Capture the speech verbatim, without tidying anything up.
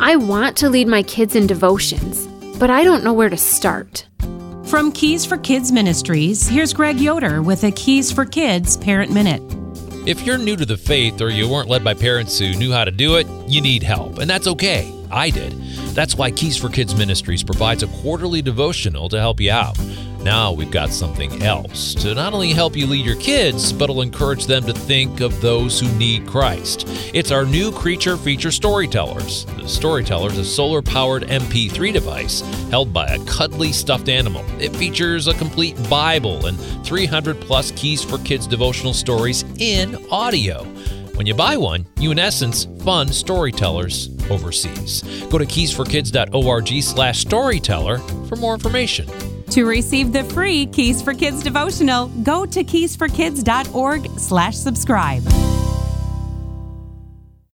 I want to lead my kids in devotions, but I don't know where to start. From Keys for Kids Ministries, here's Greg Yoder with a Keys for Kids Parent Minute. If you're new to the faith or you weren't led by parents who knew how to do it, you need help, and that's okay. I did. That's why Keys for Kids Ministries provides a quarterly devotional to help you out. Now we've got something else to not only help you lead your kids, but will encourage them to think of those who need Christ. It's our new Creature Feature Storytellers. The Storyteller is a solar-powered M P three device held by a cuddly stuffed animal. It features a complete Bible and three hundred plus Keys for Kids devotional stories in audio. When you buy one, you in essence fund storytellers overseas. Go to keys for kids dot org slash storyteller for more information. To receive the free Keys for Kids devotional, go to keys for kids dot org slash subscribe.